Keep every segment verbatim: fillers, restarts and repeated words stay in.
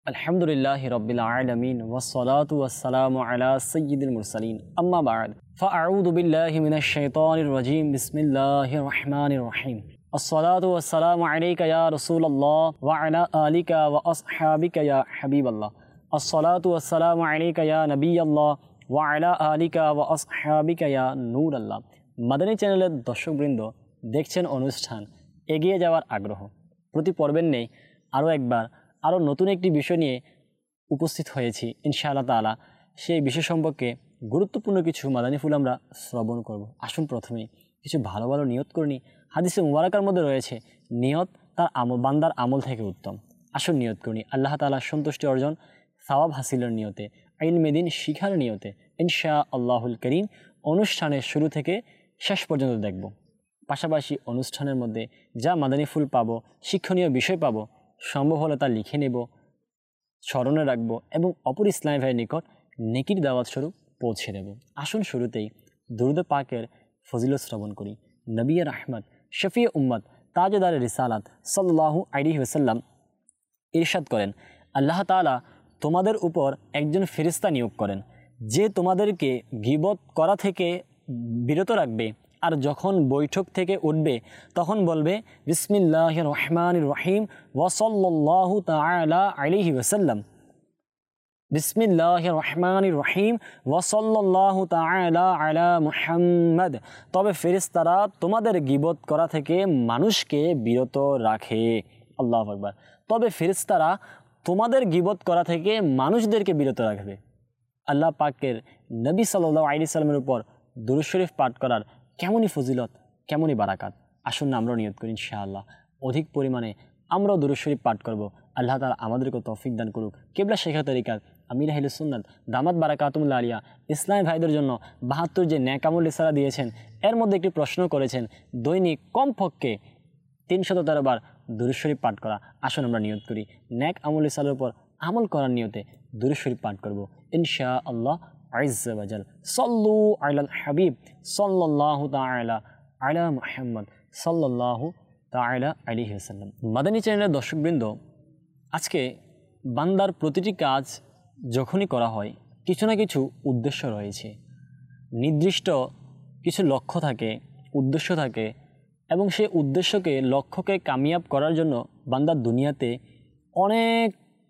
আলহামদুলিল্লাহি রাব্বিল আলামিন ওয়াসসালাতু ওয়াসসালামু আলা সাইয়্যিদিল মুরসালিন আম্মা বা'দ ফাআউযু বিল্লাহি মিনাশ শাইতানির রাজীম বিসমিল্লাহির রহমানির রহিম আসসালাতু ওয়াসসালামু আলাইকা ইয়া রাসূলুল্লাহ ওয়া আলা আলিকা ওয়া আসহাবিকা ইয়া হাবিবাল্লাহ আসসালাতু ওয়াসসালামু আলাইকা ইয়া নবিয়াল্লাহ ওয়া আলা আলিকা ওয়া আসহাবিকা ইয়া নূরাল্লাহ। মাদানী চ্যানেলের দর্শকবৃন্দ, দেখছেন অনুষ্ঠান এগিয়ে যাওয়ার আগ্রহ। প্রতি পর্বের নেই আরও একবার আরও নতুন একটি বিষয় নিয়ে উপস্থিত হয়েছি ইনশাআল্লাহ তাআলা। সেই বিষয় সম্পর্কে গুরুত্বপূর্ণ কিছু মাদানী ফুল আমরা শ্রবণ করব। আসুন প্রথমেই কিছু ভালো ভালো নিয়ত করে নিই। হাদিসে মুবারাকার মধ্যে রয়েছে নিয়ত তার আমল বান্দার আমল থেকে উত্তম। আসুন নিয়ত করে নিই আল্লাহ তাআলার সন্তুষ্টি অর্জন, সওয়াব হাসিলের নিয়তে, ইলমে দ্বীন শিখার নিয়তে ইনশাআল্লাহুল করিম অনুষ্ঠানের শুরু থেকে শেষ পর্যন্ত দেখব। পাশাপাশি অনুষ্ঠানের মধ্যে যা মাদানী ফুল পাবো, শিক্ষণীয় বিষয় পাবো, সম্ভব হলে তা লিখে নেব, স্মরণে রাখবো এবং অপর ইসলামী ভাইয়ের নিকট নেকির দাওয়াত স্বরূপ পৌঁছে দেব। আসুন শুরুতেই দুরূদ পাকের ফজিলত শ্রবণ করি। নবী রাহমাত, শফিয়ে উম্মত, তাজদারে রিসালাত সাল্লাল্লাহু আলাইহি ওয়াসাল্লাম ইরশাদ করেন, আল্লাহ তাআলা তোমাদের উপর একজন ফেরেশতা নিয়োগ করেন যে তোমাদেরকে গীবত করা থেকে বিরত রাখবে, আর যখন বৈঠক থেকে উঠবে তখন বলবে বিসমিল্লাহির রহমানির রহিম ওয়া সাল্লাল্লাহু তাআলা আলাইহি ওয়াসাল্লাম, বিসমিল্লাহির রহমানির রহিম ওয়া সাল্লাল্লাহু তাআলা আলা মুহাম্মদ। তবে ফেরেশতারা তোমাদের গীবত করা থেকে মানুষকে বিরত রাখে। আল্লাহু আকবার। তবে ফেরেশতারা তোমাদের গীবত করা থেকে মানুষদেরকে বিরত রাখবে। আল্লাহ পাকের নবী সাল্লাল্লাহু আলাইহি ওয়াসাল্লামের উপর দুরূদ শরীফ পাঠ করার কেমনই ফজিলত, কেমনই বারাকাত। আসুন না আমরাও নিয়ত করি ইনশাআল্লাহ অধিক পরিমাণে আমরাও দুরূদ শরীফ পাঠ করব। আল্লাহ তাআলা আমাদেরকে তৌফিক দান করুক। কিবলা শেখা তরিকার আমির আহলে সুন্নাত দামাত বারাকাতুহুল আলিয়া ইসলামী ভাইদের জন্য বাহাত্তর যে নেক আমল রিসালা দিয়েছেন, এর মধ্যে একটি প্রশ্ন করেছেন দৈনিক কমপক্ষে তিনশত তেরো বার দুরূদ শরীফ পাঠ করা। আসুন আমরা নিয়ত করি নেক আমল রিসালার উপর আমল করার নিয়তে দুরূদ শরীফ পাঠ করব ইনশাআল্লাহ আজ্জা ওয়া জাল। সাল্লু আলাল হাবিব সাল্লাল্লাহু তাআলা আলা মুহাম্মদ সাল্লাল্লাহু তাআলা আলাইহি ওয়াসাল্লাম। মাদানী চ্যানেলের দর্শকবৃন্দ, আজকে বান্দার প্রতিটি কাজ যখনই করা হয় কিছু না কিছু উদ্দেশ্য রয়েছে, নির্দিষ্ট কিছু লক্ষ্য থাকে, উদ্দেশ্য থাকে এবং সেই উদ্দেশ্যকে লক্ষ্যকে কামিয়াব করার জন্য বান্দা দুনিয়াতে অনেক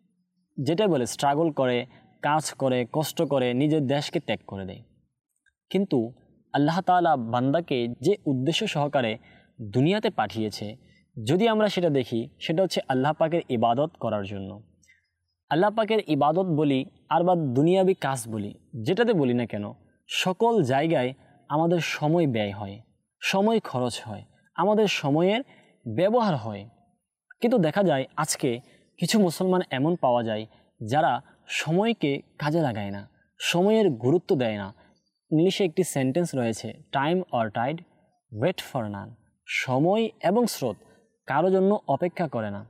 যেটা বলে স্ট্রাগল করে, কাজ করে, কষ্ট করে, নিজের দেশকে ত্যাগ করে দেয়। কিন্তু আল্লাহ তাআলা বান্দাকে যে উদ্দেশ্য সহকারে দুনিয়াতে পাঠিয়েছে, যদি আমরা সেটা দেখি, সেটা হচ্ছে আল্লাহ পাকের ইবাদত করার জন্য। আল্লাহ পাকের ইবাদত বলি আর বা দুনিয়াবি কাজ বলি, যেটাতে বলি না কেন, সকল জায়গায় আমাদের সময় ব্যয় হয়, সময় খরচ হয়, আমাদের সময়ের ব্যবহার হয়। কিন্তু দেখা যায় আজকে কিছু মুসলমান এমন পাওয়া যায় যারা সময়কে কাজে লাগায় না, সময়ের গুরুত্ব দেয় না। ইংলিশে একটি সেন্টেন্স রয়েছে, time or tide wait for none. সময় এবং স্রোত কারো জন্য অপেক্ষা করে না।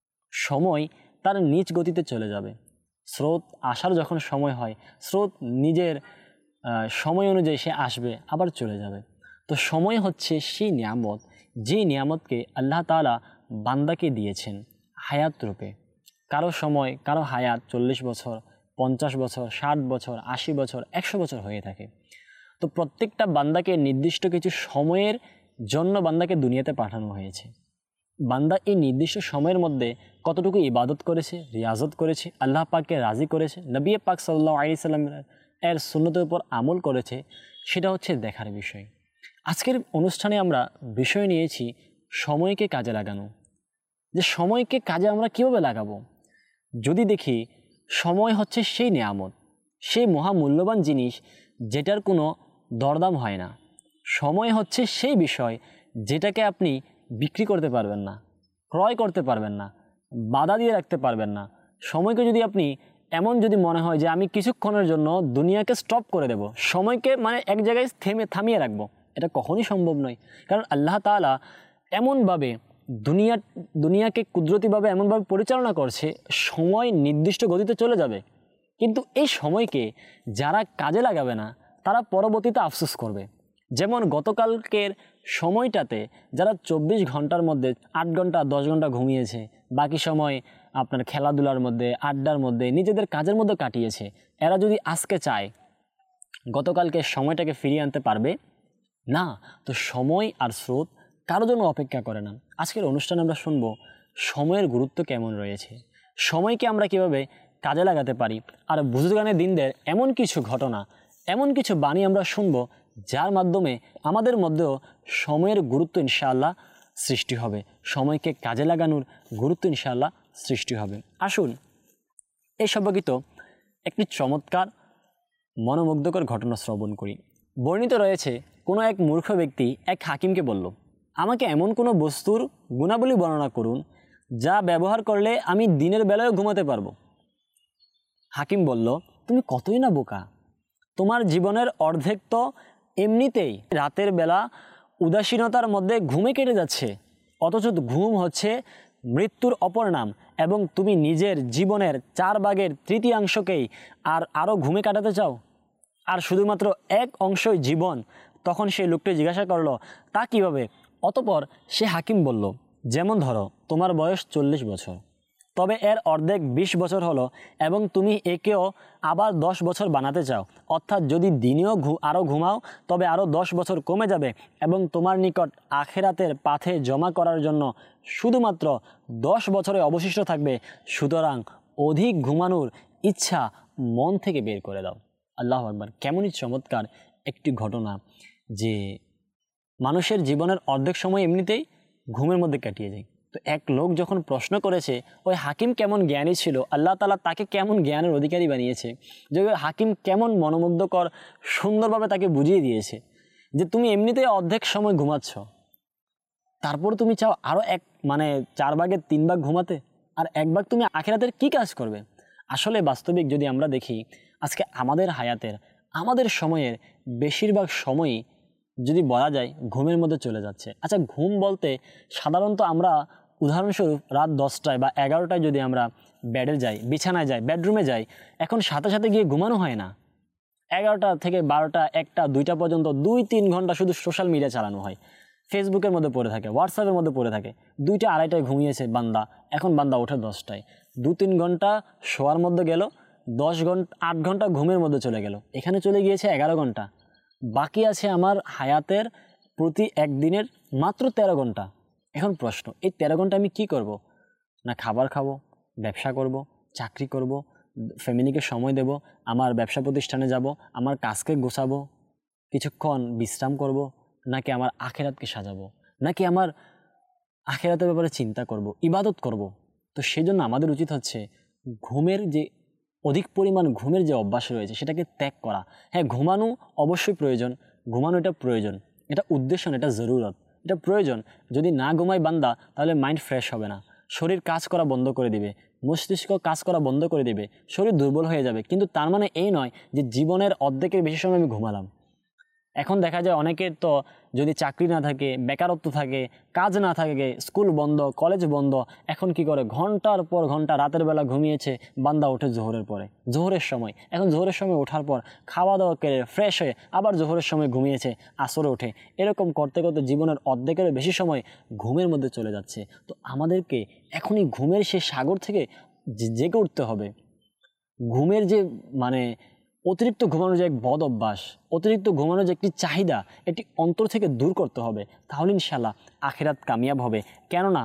সময় তার নিজ গতিতে চলে যাবে। স্রোত আসার যখন সময় হয়, স্রোত নিজের সময় অনুযায়ী সে আসবে, আবার চলে যাবে। তো সময় হচ্ছে সেই নিয়ামত, যে নিয়ামতকে আল্লাহ তাআলা বান্দাকে দিয়েছেন হায়াত রূপে। কারো সময়, কারো হায়াত চল্লিশ বছর, পঞ্চাশ বছর, ষাট বছর, আশি বছর, একশো বছর হয়ে থাকে। তো প্রত্যেকটা বান্দাকে নির্দিষ্ট কিছু সময়ের জন্য বান্দাকে দুনিয়াতে পাঠানো হয়েছে। বান্দা এই নির্দিষ্ট সময়ের মধ্যে কতটুকু ইবাদত করেছে, রিয়াজত করেছে, আল্লাহ পাককে রাজি করেছে, নবী পাক সাল্লাল্লাহু আলাইহি ওয়াসাল্লাম এর সুন্নতের উপর আমল করেছে, সেটা হচ্ছে দেখার বিষয়। আজকের অনুষ্ঠানে আমরা বিষয় নিয়েছি সময়কে কাজে লাগানো। যে সময়কে কাজে আমরা কীভাবে লাগাবো? যদি দেখি সময় হচ্ছে সেই নিয়ামত, সেই মহামূল্যবান জিনিস যেটার কোনো দরদাম হয় না। সময় হচ্ছে সেই বিষয় যেটাকে আপনি বিক্রি করতে পারবেন না, ক্রয় করতে পারবেন না, বাধা দিয়ে রাখতে পারবেন না। সময়কে যদি আপনি এমন যদি মনে হয় যে আমি কিছুক্ষণের জন্য দুনিয়াকে স্টপ করে দেব, সময়কে মানে এক জায়গায় থেমে থামিয়ে রাখবো, এটা কখনই সম্ভব নয়। কারণ আল্লাহ তাআলা এমনভাবে দুনিয়া দুনিয়াকে কুদরতিভাবে এমনভাবে পরিচালনা করছে, সময় নির্দিষ্ট গতিতে চলে যাবে। কিন্তু এই সময়কে যারা কাজে লাগাবে না তারা পরবর্তীতে আফসোস করবে। যেমন গতকালকের সময়টাতে যারা চব্বিশ ঘন্টার মধ্যে আট ঘন্টা দশ ঘন্টা ঘুমিয়েছে, বাকি সময় আপনার খেলাধুলার মধ্যে, আড্ডার মধ্যে, নিজেদের কাজের মধ্যে কাটিয়েছে, এরা যদি আজকে চায় গতকালকে সময়টাকে ফিরিয়ে আনতে পারবে না। তো সময় আর স্রোত কারো জন্য অপেক্ষা করে না। আজকের অনুষ্ঠানে আমরা শুনব সময়ের গুরুত্ব কেমন রয়েছে, সময়কে আমরা কিভাবে কাজে লাগাতে পারি, আর বুজুর্গানের দিনদের এমন কিছু ঘটনা, এমন কিছু বাণী আমরা শুনব যার মাধ্যমে আমাদের মধ্যেও সময়ের গুরুত্ব ইনশাআল্লাহ সৃষ্টি হবে, সময়কে কাজে লাগানোর গুরুত্ব ইনশাআল্লাহ সৃষ্টি হবে। আসুন এই সম্পর্কিত একটি চমৎকার মনোমুগ্ধকর ঘটনা শ্রবণ করি। বর্ণিত রয়েছে, কোনো এক মূর্খ ব্যক্তি এক হাকিমকে বলল, আমাকে এমন কোনো বস্তুর গুণাবলী বর্ণনা করুন যা ব্যবহার করলে আমি দিনের বেলায়ও ঘুমাতে পারবো। হাকিম বলল, তুমি কতই না বোকা, তোমার জীবনের অর্ধেক তো এমনিতেই রাতের বেলা উদাসীনতার মধ্যে ঘুমে কেটে যাচ্ছে, অথচ ঘুম হচ্ছে মৃত্যুর অপর নাম, এবং তুমি নিজের জীবনের চার ভাগের তৃতীয়াংশকেই আর আরও ঘুমে কাটাতে চাও, আর শুধুমাত্র এক অংশই জীবন। তখন সেই লোকটি জিজ্ঞাসা করলো, তা কীভাবে? অতপর সে হাকিম বলল, যেমন ধরো তোমার বয়স চল্লিশ বছর, তবে এর অর্ধেক বিশ বছর হলো, এবং তুমি একেও আবার দশ বছর বানাতে চাও, অর্থাৎ যদি দিনেও ঘু আরও ঘুমাও তবে আরও দশ বছর কমে যাবে, এবং তোমার নিকট আখেরাতের পাথে জমা করার জন্য শুধুমাত্র দশ বছরে অবশিষ্ট থাকবে। সুতরাং অধিক ঘুমানোর ইচ্ছা মন থেকে বের করে দাও। আল্লাহু আকবার! কেমনই চমৎকার একটি ঘটনা যে মানুষের জীবনের অর্ধেক সময় এমনিতেই ঘুমের মধ্যে কাটিয়ে যায়। তো এক লোক যখন প্রশ্ন করেছে ওই হাকিম কেমন জ্ঞানী ছিল, আল্লাহ তাআলা তাকে কেমন জ্ঞানের অধিকারী বানিয়েছে, যে হাকিম কেমন মনোমুগ্ধকর সুন্দরভাবে তাকে বুঝিয়ে দিয়েছে যে তুমি এমনিতেই অর্ধেক সময় ঘুমাচ্ছ, তারপর তুমি চাও আরও এক মানে চার ভাগের তিন ভাগ ঘুমাতে, আর এক ভাগ তুমি আখিরাতের কি কাজ করবে। আসলে বাস্তবিক যদি আমরা দেখি, আজকে আমাদের হায়াতের, আমাদের সময়ের বেশিরভাগ সময়ই যদি বলা যায় ঘুমের মধ্যে চলে যাচ্ছে। আচ্ছা, ঘুম বলতে সাধারণত আমরা উদাহরণস্বরূপ রাত দশটায় বা এগারোটায় যদি আমরা বেডে যাই, বিছানায় যাই, বেডরুমে যাই, এখন সাথে সাথে গিয়ে ঘুমানো হয় না। এগারোটা থেকে বারোটা, একটা, দুইটা পর্যন্ত দুই তিন ঘন্টা শুধু সোশ্যাল মিডিয়া চালানো হয়, ফেসবুকের মধ্যে পড়ে থাকে, হোয়াটসঅ্যাপের মধ্যে পড়ে থাকে। দুইটা আড়াইটায় ঘুমিয়েছে বান্দা, এখন বান্দা ওঠে দশটায়, দু তিন ঘন্টা শোয়ার মধ্যে গেল, দশ ঘন্টা আট ঘন্টা ঘুমের মধ্যে চলে গেল, এখানে চলে গিয়েছে এগারো ঘন্টা। বাকি আছে আমার হায়াতের প্রতি একদিনের মাত্র তেরো ঘন্টা। এখন প্রশ্ন, এই তেরো ঘন্টা আমি কি করব? না খাবার খাবো, ব্যবসা করব, চাকরি করব, ফ্যামিলিকে সময় দেব, আমার ব্যবসা প্রতিষ্ঠানে যাব, আমার কাজকে গোছাবো, কিছুক্ষণ বিশ্রাম করব, নাকি আমার আখেরাতকে সাজাবো, নাকি আমার আখেরাতের ব্যাপারে চিন্তা করব, ইবাদত করব? তো সেজন্য আমাদের উচিত হচ্ছে ঘুমের যে অধিক পরিমাণ ঘুমের যে অভ্যাস রয়েছে সেটাকে ত্যাগ করা। হ্যাঁ, ঘুমানো অবশ্যই প্রয়োজন, ঘুমানো এটা প্রয়োজন, এটা উদ্দেশ্য না, এটা জরুরত, এটা প্রয়োজন। যদি না ঘুমাই বান্দা তাহলে মাইন্ড ফ্রেশ হবে না, শরীর কাজ করা বন্ধ করে দিবে, মস্তিষ্ক কাজ করা বন্ধ করে দিবে, শরীর দুর্বল হয়ে যাবে। কিন্তু তার মানে এই নয় যে জীবনের অর্ধেকের বেশি সময় আমি ঘুমালাম। এখন দেখা যায় অনেকের তো যদি চাকরি না থাকে, বেকারত্ব থাকে, কাজ না থাকে, স্কুল বন্ধ, কলেজ বন্ধ, এখন কি করে ঘন্টার পর ঘন্টা রাতের বেলা ঘুমিয়েছে, বান্দা ওঠে জোহরের পরে, জোহরের সময়। এখন জোহরের সময় ওঠার পর খাওয়া দাওয়া করে ফ্রেশ হয়ে আবার জোহরের সময় ঘুমিয়েছে, আসরে ওঠে, এরকম করতে করতে জীবনের অর্ধেকেরও বেশি সময় ঘুমের মধ্যে চলে যাচ্ছে। তো আমাদেরকে এখনই ঘুমের সেই সাগর থেকে জেগে উঠতে হবে। ঘুমের যে মানে অতিরিক্ত ঘুমানোর যে এক বদ অভ্যাস, অতিরিক্ত ঘুমানোর যে একটি চাহিদা, এটি অন্তর থেকে দূর করতে হবে, তাহলে ইনশাল্লাহ আখিরাত কামিয়াব হবে। কেননা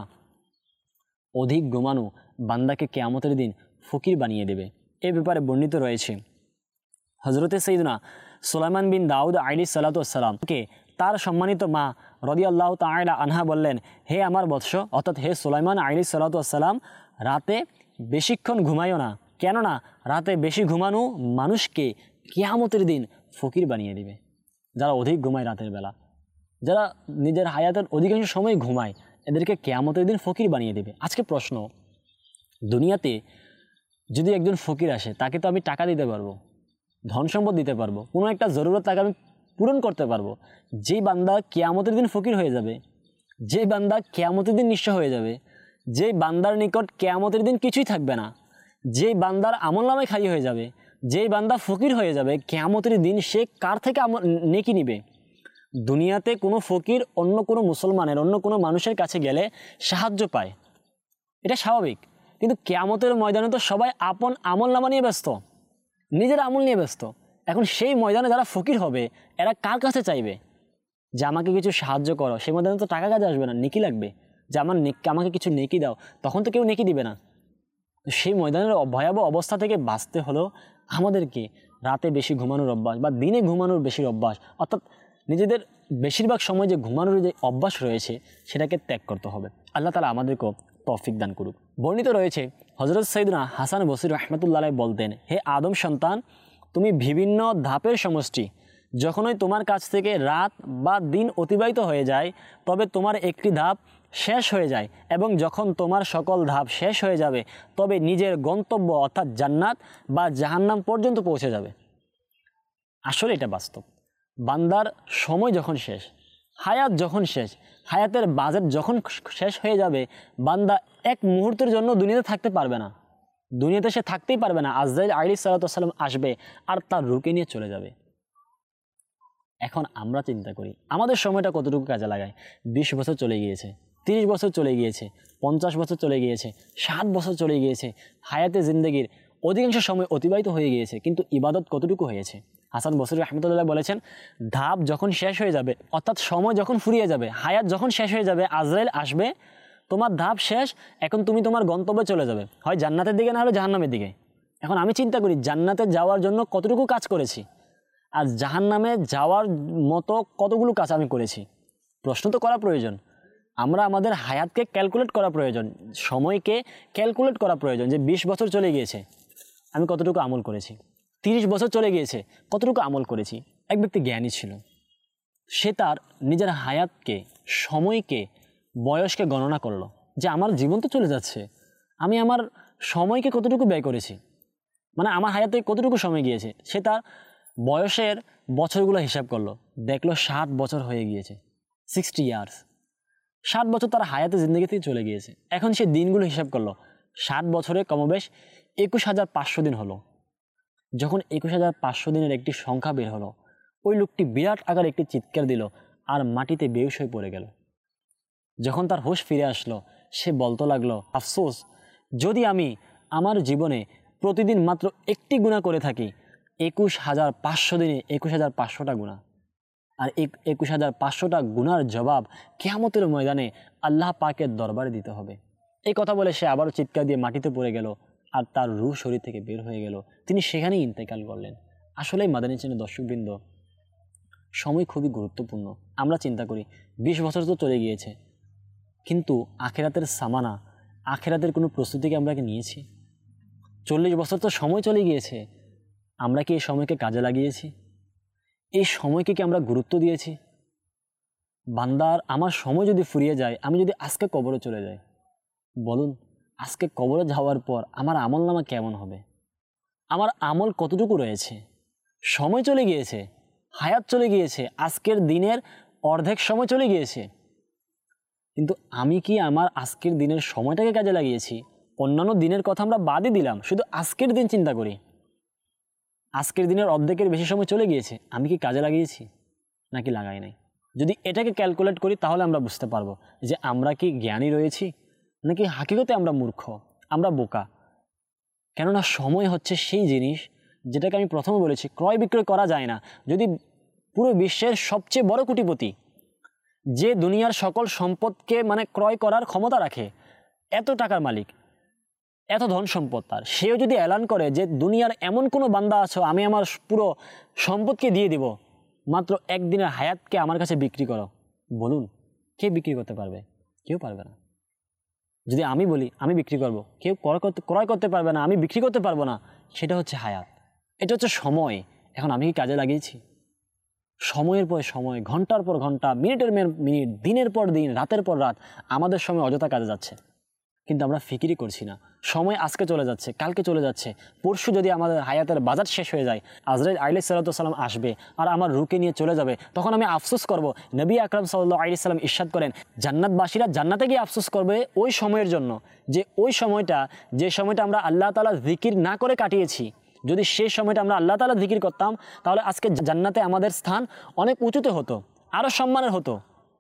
অধিক ঘুমানো বান্দাকে কিয়ামতের দিন ফকির বানিয়ে দেবে। এ ব্যাপারে বর্ণিত রয়েছে, হজরতে সৈয়দনা সুলাইমান বিন দাউদ আলাইহিস সালাতু ওয়াস সালামকে তার সম্মানিত মা রাদিয়াল্লাহু তাআলা আনহা বললেন, হে আমার বৎস, অর্থাৎ হে সুলাইমান আলাইহিস সালাতু ওয়াস সালাম, রাতে বেশিক্ষণ ঘুমাইও না, কেননা রাতে বেশি ঘুমানো মানুষকে কিয়ামতের দিন ফকির বানিয়ে দিবে। যারা অধিক ঘুমায় রাতের বেলা, যারা নিজের হায়াতের অধিকাংশ সময় ঘুমায়, এদেরকে কিয়ামতের দিন ফকির বানিয়ে দেবে। আজকে প্রশ্ন, দুনিয়াতে যদি একজন ফকির আসে, তাকে তো আমি টাকা দিতে পারবো, ধন সম্পদ দিতে পারবো, কোনো একটা জরুরত তাকে আমি পূরণ করতে পারবো। যেই বান্দা কিয়ামতের দিন ফকির হয়ে যাবে, যেই বান্দা কিয়ামতের দিন নিঃস্ব হয়ে যাবে, যেই বান্দার নিকট কিয়ামতের দিন কিছুই থাকবে না, যেই বান্দার আমলনামায় খালি হয়ে যাবে, যেই বান্দা ফকির হয়ে যাবে, কিয়ামতের দিন সে কার থেকে নেকি নিবে? দুনিয়াতে কোনো ফকির অন্য কোনো মুসলমানের, অন্য কোনো মানুষের কাছে গেলে সাহায্য পায়, এটা স্বাভাবিক। কিন্তু কিয়ামতের ময়দানে তো সবাই আপন আমল নামা নিয়ে ব্যস্ত, নিজের আমল নিয়ে ব্যস্ত। এখন সেই ময়দানে যারা ফকির হবে এরা কার কাছে চাইবে যে আমাকে কিছু সাহায্য করো? সেই ময়দানে তো টাকা কাজে আসবে না, নেকি লাগবে, যে আমার আমাকে কিছু নেকি দাও, তখন তো কেউ নেকি দিবে না। সেই ময়দানের ভয়াবহ অবস্থা থেকে বাঁচতে হলেও আমাদেরকে রাতে বেশি ঘুমানোর অভ্যাস বা দিনে ঘুমানোর বেশি অভ্যাস, অর্থাৎ নিজেদের বেশিরভাগ সময় যে ঘুমানোর যে অভ্যাস রয়েছে সেটাকে ত্যাগ করতে হবে। আল্লাহ তাআলা আমাদেরকেও তৌফিক দান করুক। বর্ণিত রয়েছে হযরত সাইয়েদনা হাসান বসরি রাহমাতুল্লাহ আলাইহি বলতেন, হে আদম সন্তান, তুমি বিভিন্ন ধাপের সমষ্টি। যখনই তোমার কাছ থেকে রাত বা দিন অতিবাহিত হয়ে যায় তবে তোমার একটি ধাপ শেষ হয়ে যায়, এবং যখন তোমার সকল ধাপ শেষ হয়ে যাবে তবে নিজের গন্তব্য অর্থাৎ জান্নাত বা জাহান্নাম পর্যন্ত পৌঁছে যাবে। আসলে এটা বাস্তব। বান্দার সময় যখন শেষ, হায়াত যখন শেষ, হায়াতের বাজেট যখন শেষ হয়ে যাবে, বান্দা এক মুহূর্তের জন্য দুনিয়াতে থাকতে পারবে না, দুনিয়াতে সে থাকতেই পারবে না। আজরাইল আলাইহিস সালাম আসবে আর তার রুকে নিয়ে চলে যাবে। এখন আমরা চিন্তা করি আমাদের সময়টা কতটুকু কাজে লাগায়। বিশ বছর চলে গিয়েছে, তিরিশ বছর চলে গিয়েছে, পঞ্চাশ বছর চলে গিয়েছে, ষাট বছর চলে গিয়েছে, হায়াতে জিন্দেগির অধিকাংশ সময় অতিবাহিত হয়ে গিয়েছে, কিন্তু ইবাদত কতটুকু হয়েছে? হাসান বসরি রাহমাতুল্লাহ বলেছেন, ধাপ যখন শেষ হয়ে যাবে, অর্থাৎ সময় যখন ফুরিয়ে যাবে, হায়াত যখন শেষ হয়ে যাবে, আজরাইল আসবে, তোমার ধাপ শেষ, এখন তুমি তোমার গন্তব্যে চলে যাবে, হয় জান্নাতের দিকে না হলে জাহান্নামের দিকে। এখন আমি চিন্তা করি জান্নাতে যাওয়ার জন্য কতটুকু কাজ করেছি আর জাহান্নামে যাওয়ার মতো কতগুলো কাজ আমি করেছি। প্রশ্ন তো করা প্রয়োজন। আমরা আমাদের হায়াতকে ক্যালকুলেট করা প্রয়োজন, সময়কে ক্যালকুলেট করা প্রয়োজন, যে বিশ বছর চলে গিয়েছে আমি কতটুকু আমল করেছি, তিরিশ বছর চলে গিয়েছে কতটুকু আমল করেছি। এক ব্যক্তি জ্ঞানী ছিল, সে তার নিজের হায়াতকে, সময়কে, বয়সকে গণনা করলো যে আমার জীবন তো চলে যাচ্ছে, আমি আমার সময়কে কতটুকু ব্যয় করেছি, মানে আমার হায়াতে কতটুকু সময় গিয়েছে। সে তার বয়সের বছরগুলো হিসাব করলো, দেখলো ষাট বছর হয়ে গিয়েছে, সিক্সটি ইয়ার্স, ষাট বছর তার হায়াতে জিন্দগি থেকে চলে গিয়েছে। এখন সে দিনগুলো হিসাব করলো, ষাট বছরে কমবেশ একুশ হাজার পাঁচশো দিন হলো। যখন একুশ হাজার পাঁচশো দিনের একটি সংখ্যা বের হলো, ওই লোকটি বিরাট আকার একটি চিৎকার দিল আর মাটিতে বেহুশ হয়ে পড়ে গেল। যখন তার হুঁশ ফিরে আসলো, সে বলতে লাগলো, আফসোস, যদি আমি আমার জীবনে প্রতিদিন মাত্র একটি গুনাহ করে থাকি, একুশ হাজার পাঁচশো দিনে একুশ হাজার পাঁচশোটা গুনাহ, আর একুশ হাজার পাঁচশোটা গুনার জবাব কিয়ামতের ময়দানে আল্লাহ পাকের দরবারে দিতে হবে। এই কথা বলে সে আবারও চিৎকার দিয়ে মাটিতে পড়ে গেল আর তার রূহ শরীর থেকে বের হয়ে গেল, তিনি সেখানেই ইন্তেকাল করলেন। আসলেই মাদানী চ্যানেলের দর্শকবৃন্দ, সময় খুবই গুরুত্বপূর্ণ। আমরা চিন্তা করি বিশ বছর তো চলে গিয়েছে, কিন্তু আখেরাতের সামানা, আখেরাতের কোনো প্রস্তুতি কি আমরা কি নিয়েছি? চল্লিশ বছর তো সময় চলে গিয়েছে, আমরা কি এই সময়কে কাজে লাগিয়েছি? এই সময়কে কি আমরা গুরুত্ব দিয়েছি? বান্দার আমার সময় যদি ফুরিয়ে যায়, আমি যদি আজকে কবরে চলে যাই, বলুন আজকে কবরে যাওয়ার পর আমার আমল নামা কেমন হবে? আমার আমল কতটুকু রয়েছে? সময় চলে গিয়েছে, হায়াত চলে গিয়েছে, আজকের দিনের অর্ধেক সময় চলে গিয়েছে, কিন্তু আমি কি আমার আজকের দিনের সময়টাকে কাজে লাগিয়েছি? অন্যান্য দিনের কথা আমরা বাদই দিলাম, শুধু আজকের দিন চিন্তা করি। আজকের দিনের অর্ধেকের বেশি সময় চলে গিয়েছে, আমি কি কাজে লাগিয়েছি নাকি লাগাই নাই? যদি এটাকে ক্যালকুলেট করি তাহলে আমরা বুঝতে পারবো যে আমরা কি জ্ঞানী রয়েছি নাকি হাকিকতে আমরা মূর্খ, আমরা বোকা। কেননা সময় হচ্ছে সেই জিনিস যেটাকে আমি প্রথমে বলেছি ক্রয় বিক্রয় করা যায় না। যদি পুরো বিশ্বের সবচেয়ে বড় কোটিপতি, যে দুনিয়ার সকল সম্পদকে মানে ক্রয় করার ক্ষমতা রাখে, এত টাকার মালিক, এত ধন সম্পদ তার, সেও যদি এলান করে যে দুনিয়ার এমন কোনো বান্দা আছো আমি আমার পুরো সম্পদকে দিয়ে দিব, মাত্র একদিনের হায়াতকে আমার কাছে বিক্রি করো, বলুন কে বিক্রি করতে পারবে? কেউ পারবে না। যদি আমি বলি আমি বিক্রি করব, কেউ ক্রয় করতে ক্রয় করতে পারবে না, আমি বিক্রি করতে পারবো না। সেটা হচ্ছে হায়াত, এটা হচ্ছে সময়। এখন আমি কি কাজে লাগিয়েছি? সময়ের পর সময়, ঘন্টার পর ঘন্টা, মিনিটের মিনিট, দিনের পর দিন, রাতের পর রাত আমাদের সময় অযথা কাজে যাচ্ছে, কিন্তু আমরা ফিকিরই করছি না। সময় আজকে চলে যাচ্ছে, কালকে চলে যাচ্ছে, পরশু যদি আমাদের হায়াতের বাজার শেষ হয়ে যায়, আজরাইল আলাইহিস সালাম আসবে আর আমার রুকে নিয়ে চলে যাবে, তখন আমি আফসোস করব। নবী আকরাম সাল্লাল্লাহু আলাইহি সাল্লাম ইরশাদ করেন, জান্নাতবাসীরা জান্নাতে গিয়ে আফসোস করবে ওই সময়ের জন্য, যে ওই সময়টা যে সময়টা আমরা আল্লাহ তাআলা জিকির না করে কাটিয়েছি। যদি সেই সময়টা আমরা আল্লাহ তাআলা জিকির করতাম তাহলে আজকে জান্নাতে আমাদের স্থান অনেক উঁচুতে হতো, আরও সম্মানের হতো।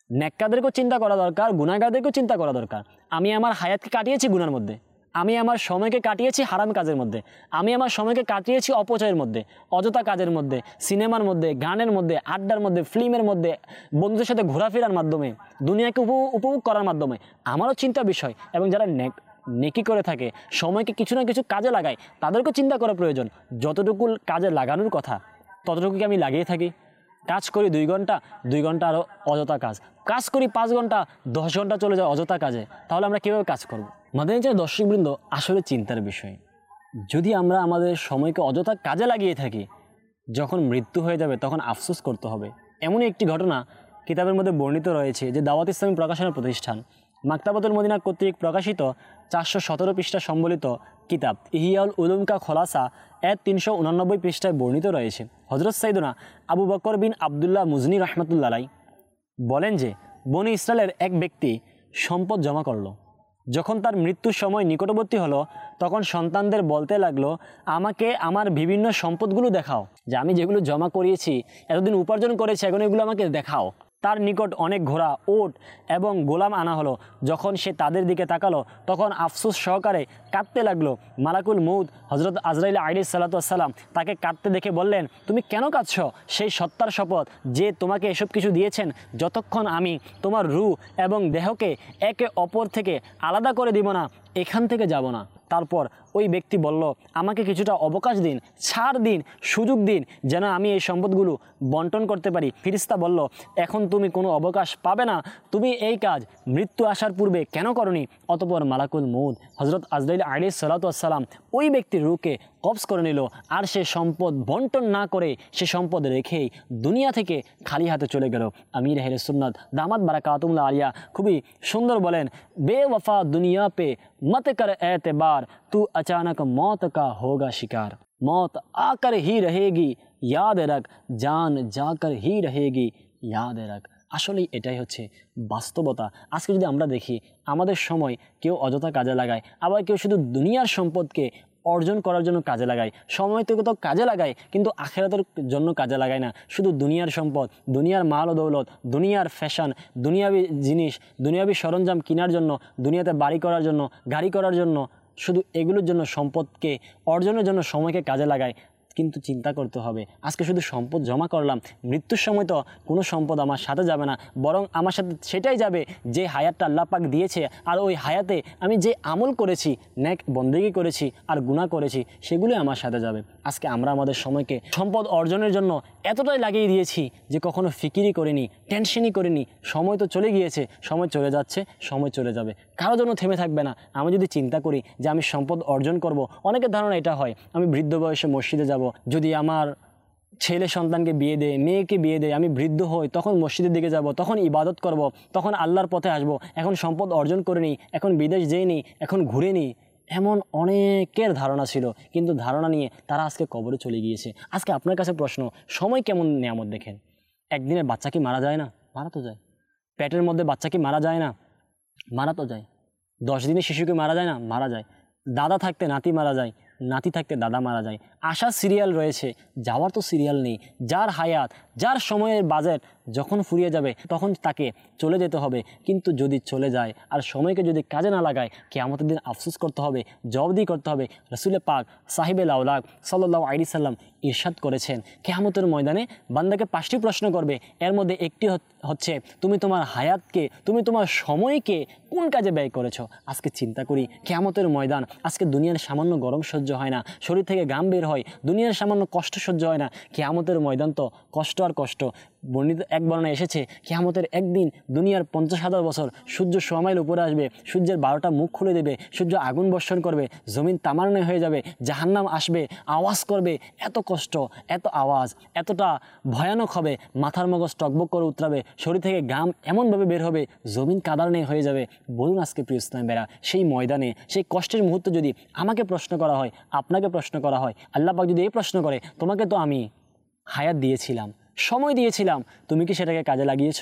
নেককারদেরকেও চিন্তা করা দরকার, গুনাহগারদেরকেও চিন্তা করা দরকার। আমি আমার হায়াতকে কাটিয়েছি গুনার মধ্যে, আমি আমার সময়কে কাটিয়েছি হারাম কাজের মধ্যে, আমি আমার সময়কে কাটিয়েছি অপচয়ের মধ্যে, অযথা কাজের মধ্যে, সিনেমার মধ্যে, গানের মধ্যে, আড্ডার মধ্যে, ফিল্মের মধ্যে, বন্ধুদের সাথে ঘোরাফেরার মাধ্যমে, দুনিয়াকে উপভোগ করার মাধ্যমে। আমারও চিন্তা বিষয়। এবং যারা নেক নেকি করে থাকে, সময়কে কিছু না কিছু কাজে লাগায়, তাদেরকেও চিন্তা করা প্রয়োজন। যতটুকু কাজে লাগানোর কথা ততটুকু কি আমি লাগিয়ে থাকি? কাজ করি দুই ঘন্টা, দুই ঘন্টা আরও অযথা কাজ, কাজ করি পাঁচ ঘন্টা, দশ ঘন্টা চলে যায় অযথা কাজে। তাহলে আমরা কীভাবে কাজ করব? মাদানী চ্যানেল দর্শকবৃন্দ, আসলে চিন্তার বিষয়। যদি আমরা আমাদের সময়কে অযথা কাজে লাগিয়ে থাকি, যখন মৃত্যু হয়ে যাবে তখন আফসোস করতে হবে। এমনই একটি ঘটনা কিতাবের মধ্যে বর্ণিত রয়েছে যে দাওয়াত ইসলামী প্রকাশনের প্রতিষ্ঠান মাকতাবাতুল মদিনা কর্তৃক প্রকাশিত চারশো সতেরো পৃষ্ঠা সম্বলিত কিতাব ইহিয়াউল উলুম কা খোলাসা এর তিনশো উনানব্বই পৃষ্ঠায় বর্ণিত রয়েছে। হজরত সাইদুনা আবু বকর বিন আবদুল্লাহ মুজনি রহমতুল্লাহ আলাই বলেন যে বনি ইসরায়েলের এক ব্যক্তি সম্পদ জমা করলো। যখন তার মৃত্যুর সময় নিকটবর্তী হলো, তখন সন্তানদের বলতে লাগলো, আমাকে আমার বিভিন্ন সম্পদগুলো দেখাও, যে আমি যেগুলো জমা করিয়েছি, এতদিন উপার্জন করেছি, এখন এগুলো আমাকে দেখাও। তার নিকট অনেক ঘোড়া, ওট এবং গোলাম আনা হলো। যখন সে তাদের দিকে তাকালো, তখন আফসোস সহকারে কাঁদতে লাগলো। মালাকুল মউত হজরত আজরাইল আলাইহিস সালাতু ওয়াস সালাম তাকে কাঁদতে দেখে বললেন, তুমি কেন কাঁদছ? সেই সত্তার শপথ যে তোমাকে এসব কিছু দিয়েছেন, যতক্ষণ আমি তোমার রূহ এবং দেহকে একে অপর থেকে আলাদা করে দিব না, এখান থেকে যাব না। তারপর ওই ব্যক্তি বলল, আমাকে কিছুটা অবকাশ দিন, ছাড় দিন, সুযোগ দিন, যেন আমি এই সম্পদগুলো বন্টন করতে পারি। ফিরিস্তা বলল, এখন তুমি কোনো অবকাশ পাবে না, তুমি এই কাজ মৃত্যু আসার পূর্বে কেন করনি? অতঃপর মালাকুল মউত হজরত আজরাইল আলাইহিস সালাতু ওয়াস সালাম ওই ব্যক্তির রূহকে কবজ করে নিল। আর সে সম্পদ বন্টন না করে, সে সম্পদ রেখেই দুনিয়া থেকে খালি হাতে চলে গেল। আমির আহলে সুন্নাত দামাত বারাকাতুহুল্লাহ আলিয়া খুবই সুন্দর বলেন, বেওয়ফা দুনিয়া পে मत कर एतबार तू अचानक मौत का होगा शिकार मौत आकर ही रहेगी याद रख जान जाकर ही रहेगी याद रख। আসলেই এটাই হচ্ছে বাস্তবতা। আজকে যদি আমরা দেখি, আমাদের সময় কেউ অযথা কাজে লাগায়, আবার কেউ শুধু দুনিয়ার সম্পদকে অর্জন করার জন্য কাজে লাগায়। সময় তো তো কাজে লাগায়, কিন্তু আখিরাতের জন্য কাজে লাগায় না। শুধু দুনিয়ার সম্পদ, দুনিয়ার মাল ও দৌলত, দুনিয়ার ফ্যাশন, দুনিয়াবি জিনিস, দুনিয়াবি সরঞ্জাম কেনার জন্য, দুনিয়াতে বাড়ি করার জন্য, গাড়ি করার জন্য, শুধু এগুলোর জন্য সম্পদকে অর্জনের জন্য সময়কে কাজে লাগায়। কিন্তু চিন্তা করতে হবে, আজকে শুধু সম্পদ জমা করলাম, মৃত্যুর সময় তো কোনো সম্পদ আমার সাথে যাবে না, বরং আমার সাথে সেটাই যাবে যে হায়াতটা আল্লাহ পাক দিয়েছে। আর ওই হায়াতে আমি যে আমল করেছি, নেক বন্দেগী করেছি আর গুনাহ করেছি, সেগুলোই আমার সাথে যাবে। আজকে আমরা আমাদের সময়কে সম্পদ অর্জনের জন্য এতটাই লাগিয়ে দিয়েছি যে কখনো ফিকিরই করিনি, টেনশনই করিনি। সময় তো চলে গিয়েছে, সময় চলে যাচ্ছে, সময় চলে যাবে, কারো জন্য থেমে থাকবে না। আমি যদি চিন্তা করি যে আমি সম্পদ অর্জন করব, অনেকের ধারণা এটা হয় আমি বৃদ্ধ বয়সে মসজিদে যাব, যদি আমার ছেলে সন্তানকে বিয়ে দেয়, মেয়েকে বিয়ে দেয়, আমি বৃদ্ধ হই, তখন মসজিদের দিকে যাব, তখন ইবাদত করব, তখন আল্লাহর পথে আসব। এখন সম্পদ অর্জন করে নিই, এখন বিদেশ যেয়ে নিই, এখন ঘুরে নিই, এমন অনেকের ধারণা ছিল। কিন্তু ধারণা নিয়ে তারা আজকে কবরে চলে গিয়েছে। আজকে আপনার কাছে প্রশ্ন, সময় কেমন নিয়ামত দেখেন। একদিনের বাচ্চা কি মারা যায় না? মারা তো যায়। পেটের মধ্যে বাচ্চা কি মারা যায় না? মারা তো যায়। দশ দিনের শিশুকে মারা যায় না? মারা যায়। দাদা থাকতে নাতি মারা যায়, নাতি থাকতে দাদা মারা যায়। আসার সিরিয়াল রয়েছে, যাওয়ার তো সিরিয়াল নেই। যার হায়াত, যার সময়ের বাজেট যখন ফুরিয়ে যাবে তখন তাকে চলে যেতে হবে। কিন্তু যদি চলে যায় আর সময়কে যদি কাজে না লাগায়, কিয়ামতের দিন আফসোস করতে হবে, জবাবদিহি করতে হবে। রাসূলে পাক সাহিবে লাউলাক সাল্লাল্লাহু আলাইহি সাল্লাম ইরশাদ করেছেন, কিয়ামতের ময়দানে বান্দাকে পাঁচটি প্রশ্ন করবে। এর মধ্যে একটি হচ্ছে, তুমি তোমার হায়াতকে, তুমি তোমার সময়কে কোন কাজে ব্যয় করেছো। আজকে চিন্তা করি, কিয়ামতের ময়দান, আজকে দুনিয়ার সামান্য গরম সহ্য হয় না, শরীর থেকে ঘাম বের হয়, দুনিয়ার সামান্য কষ্ট সহ্য হয় না। কিয়ামতের ময়দান তো কষ্ট আর কষ্ট। বর্ণিত এক বর্ণনা এসেছে, কিয়ামতের একদিন দুনিয়ার পঞ্চাশ হাজার বছর সূর্য সোয়া মাইল উপরে আসবে, সূর্যের বারোটা মুখ খুলে দেবে, সূর্য আগুন বর্ষণ করবে, জমিন তামান্নে হয়ে যাবে, জাহান্নাম আসবে, আওয়াজ করবে, এত কষ্ট, এত আওয়াজ, এতটা ভয়ানক হবে, মাথার মগজ টকবক করে উতরাবে, শরীর থেকে ঘাম এমনভাবে বের হবে, জমিন কাদারনে হয়ে যাবে। বলুন আজকে প্রিয় ইসলামীরা, সেই ময়দানে, সেই কষ্টের মুহূর্তে যদি আমাকে প্রশ্ন করা হয়, আপনাকে প্রশ্ন করা হয়, আল্লাহ পাক যদি এই প্রশ্ন করে, তোমাকে তো আমি হায়াত দিয়েছিলাম, সময় দিয়েছিলাম, তুমি কি সেটাকে কাজে লাগিয়েছো?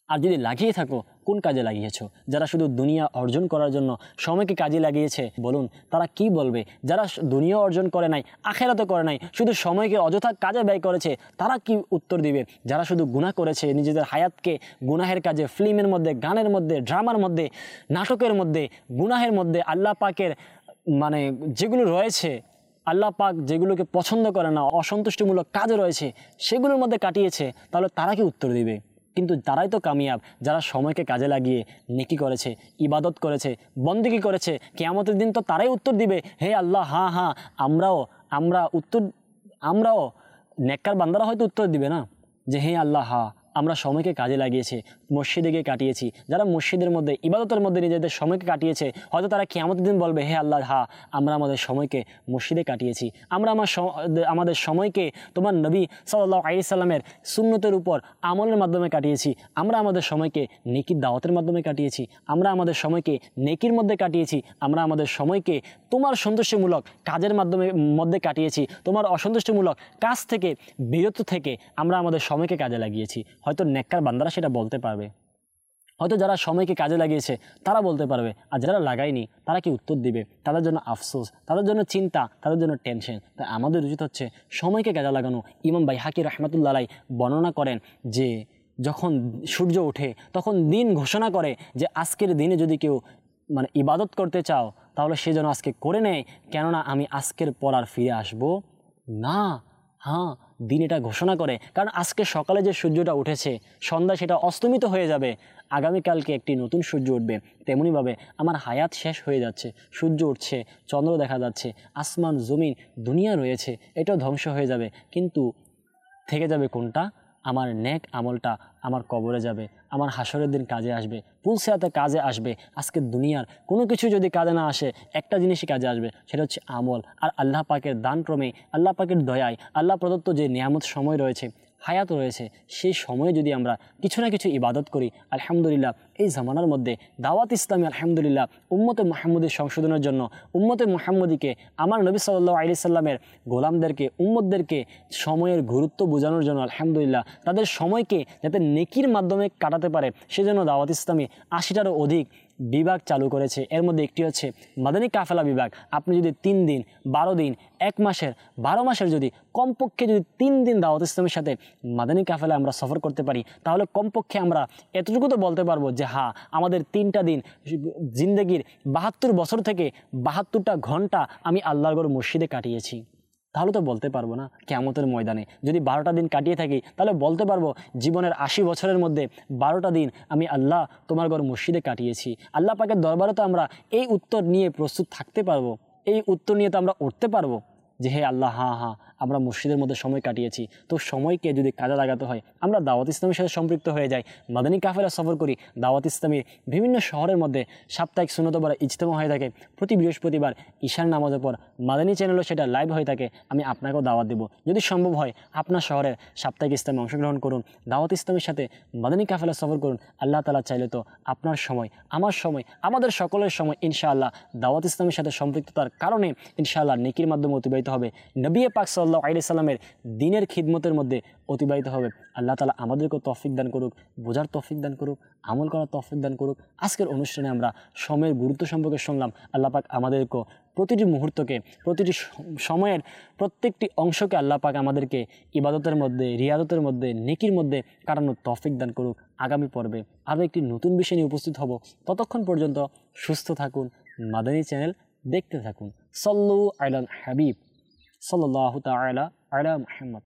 আর যদি লাগিয়ে থাকো কোন কাজে লাগিয়েছো? যারা শুধু দুনিয়া অর্জন করার জন্য সময়কে কাজে লাগিয়েছে বলুন তারা কি বলবে? যারা দুনিয়া অর্জন করে নাই, আখেরাতও করে নাই, শুধু সময়কে অযথা কাজে ব্যয় করেছে, তারা কি উত্তর দিবে? যারা শুধু গুনাহ করেছে, নিজেদের হায়াতকে গুনাহের কাজে, ফিল্মের মধ্যে, গানের মধ্যে, ড্রামার মধ্যে, নাটকের মধ্যে, গুনাহের মধ্যে, আল্লাহ পাকের মানে যেগুলো রয়েছে, আল্লাহ পাক যেগুলোকে পছন্দ করে না, অসন্তুষ্টিমূলক কাজ রয়েছে, সেগুলোর মধ্যে কাটিয়েছে, তাহলে তারা কি উত্তর দিবে? কিন্তু তারাই তো কামিয়াব যারা সময়কে কাজে লাগিয়ে নেকি করেছে, ইবাদত করেছে, বন্দেগী করেছে। কিয়ামতের দিন তো তারাই উত্তর দিবে, হে আল্লাহ, হ্যাঁ হ্যাঁ আমরাও আমরা উত্তর আমরাও নেককার বান্দারা হয়তো উত্তর দিবে না যে হে আল্লাহ, হ্যাঁ আমরা সময়কে কাজে লাগিয়েছি, মসজিদে গিয়ে কাটিয়েছি। যারা মসজিদের মধ্যে ইবাদতের মধ্যে নিজেদের সময়কে কাটিয়েছে, হয়তো তারা কিয়ামতের দিন বলবে হে আল্লাহ, হ্যাঁ আমরা আমাদের সময়কে মসজিদে কাটিয়েছি, আমরা আমার আমাদের সময়কে তোমার নবী সাল্লাল্লাহু আলাইহি সাল্লামের সুন্নতের উপর আমলের মাধ্যমে কাটিয়েছি, আমরা আমাদের সময়কে নেকির দাওয়াতের মাধ্যমে কাটিয়েছি, আমরা আমাদের সময়কে নেকির মধ্যে কাটিয়েছি, আমরা আমাদের সময়কে তোমার সন্তুষ্টিমূলক কাজের মাধ্যমে মধ্যে কাটিয়েছি, তোমার অসন্তুষ্টিমূলক কাজ থেকে বিরত থেকে আমরা আমাদের সময়কে কাজে লাগিয়েছি। হয়তো নেককার বান্দারা সেটা বলতে পারবে, হয়তো যারা সময়কে কাজে লাগিয়েছে তারা বলতে পারবে, আর যারা লাগায়নি তারা কি উত্তর দিবে? তাদের জন্য আফসোস, তাদের জন্য চিন্তা, তাদের জন্য টেনশন। তাই আমাদের উচিত হচ্ছে সময়কে কাজে লাগানো। ইমাম বাইহাকি রাহমাতুল্লাহ আলাইহি বর্ণনা করেন যে যখন সূর্য ওঠে তখন দিন ঘোষণা করে যে আজকের দিনে যদি কেউ মানে ইবাদত করতে চাও তাহলে সে যেন আজকে করে নেয়, কেননা আমি আজকের পর আর ফিরে আসবো না। হ্যাঁ, দিন এটা ঘোষণা করে, কারণ আজকে সকালে যে সূর্যটা উঠেছে সন্ধ্যা সেটা অস্তমিত হয়ে যাবে, আগামীকালকে একটি নতুন সূর্য উঠবে। তেমনিভাবে আমার হায়াত শেষ হয়ে যাচ্ছে, সূর্য উঠছে, চন্দ্র দেখা যাচ্ছে, আসমান জমিন দুনিয়া রয়েছে, এটাও ধ্বংস হয়ে যাবে, কিন্তু থেকে যাবে কোনটা? আমার নেক আমলটা আমার কবরে যাবে, আমার হাসরের দিন কাজে আসবে, পুলসিরাতে কাজে আসবে। আজকে দুনিয়ার কোনো কিছু যদি কাজে না আসে, একটা জিনিসই কাজে আসবে, সেটা হচ্ছে আমল। আর আল্লাহ পাকের দানক্রমে, আল্লাহ পাকের দয়ায়, আল্লাহ প্রদত্ত যে নিয়ামত সময় রয়েছে, হায়াত রয়েছে, সেই সময়ে যদি আমরা কিছু না কিছু ইবাদত করি, আলহামদুলিল্লাহ এই জামানার মধ্যে দাওয়াত ইসলামী আলহামদুলিল্লাহ উম্মতে মুহাম্মদীর সংশোধনের জন্য, উম্মতে মুহাম্মদীকে, আমার নবী সাল্লাল্লাহু আলাইহি সাল্লামের গোলামদেরকে, উম্মতদেরকে সময়ের গুরুত্ব বোঝানোর জন্য আলহামদুলিল্লাহ তাদের সময়কে যাতে নেকির মাধ্যমে কাটাতে পারে সেজন্য দাওয়াত ইসলামী আশিটারও অধিক বিভাগ চালু করেছে। এর মধ্যে একটি হচ্ছে মাদানী কাফেলা বিভাগ। আপনি যদি তিন দিন, বারো দিন, এক মাসের, বারো মাসের যদি কমপক্ষে যদি তিন দিন দাওয়াত ইসলামের সাথে মাদানী কাফেলা আমরা সফর করতে পারি, তাহলে কমপক্ষে আমরা এতটুকু তো বলতে পারবো যে হ্যাঁ আমাদের তিনটা দিন জিন্দগির বাহাত্তর বছর থেকে বাহাত্তরটা ঘন্টা আমি আল্লাহর ঘর মসজিদে কাটিয়েছি। তাহলে তো বলতে পারবো না কিয়ামতের ময়দানে যদি বারোটা দিন কাটিয়ে থাকি, তাহলে বলতে পারবো জীবনের আশি বছরের মধ্যে বারোটা দিন আমি আল্লাহ তোমার ঘর মসজিদে কাটিয়েছি। আল্লাহ পাকের দরবারে তো আমরা এই উত্তর নিয়ে প্রস্তুত থাকতে পারবো, এই উত্তর নিয়ে তো আমরা উঠতে পারবো যে হে আল্লাহ, হ্যাঁ হ্যাঁ আমরা মসজিদের মধ্যে সময় কাটিয়েছি। তো সময়কে যদি কাজে লাগাতে হয়, আমরা দাওয়াত ইসলামের সাথে সম্পৃক্ত হয়ে যাই, মাদানী কাফেলা সফর করি। দাওয়াত ইসলামীর বিভিন্ন শহরের মধ্যে সাপ্তাহিক সুন্নতবার ইজতেমা হয়ে থাকে, প্রতি বৃহস্পতিবার ঈশার নামাজের পর মাদানী চ্যানেলও সেটা লাইভ হয়ে থাকে। আমি আপনাকেও দাওয়াত দেব, যদি সম্ভব হয় আপনার শহরের সাপ্তাহিক ইসলামে অংশগ্রহণ করুন, দাওয়াত ইসলামের সাথে মাদানী কাফেলা সফর করুন। আল্লাহ তাআলা চাইলে তো আপনার সময়, আমার সময়, আমাদের সকলের সময় ইনশাআল্লাহ দাওয়াত ইসলামের সাথে সম্পৃক্ততার কারণে ইনশাআল্লাহ নেকির মাধ্যমে অতিবাহিত হবে, নবী পাক সাল্লাল্লাহু আলাইহি সাল্লামের দ্বীনের খিদমতের মধ্যে অতিবাহিত হবে। আল্লাহ তাআলা আমাদেরকেও তৌফিক দান করুক, বোঝার তৌফিক দান করুক, আমল করার তৌফিক দান করুক। আজকের অনুষ্ঠানে আমরা সময়ের গুরুত্ব সম্পর্কে শুনলাম। আল্লাহ পাক আমাদেরকে প্রতিটি মুহূর্তকে, প্রতিটি সময়ের প্রত্যেকটি অংশকে আল্লাহ পাক আমাদেরকে ইবাদতের মধ্যে, রিয়াদতের মধ্যে, নেকির মধ্যে কাটানোর তৌফিক দান করুক। আগামী পর্বে আরও একটি নতুন বিষয় নিয়ে উপস্থিত হব। ততক্ষণ পর্যন্ত সুস্থ থাকুন, মাদানী চ্যানেল দেখতে থাকুন। সাল্লু আলাল হাবিব সাল্লাল্লাহু তাআলা আলা মুহাম্মদ।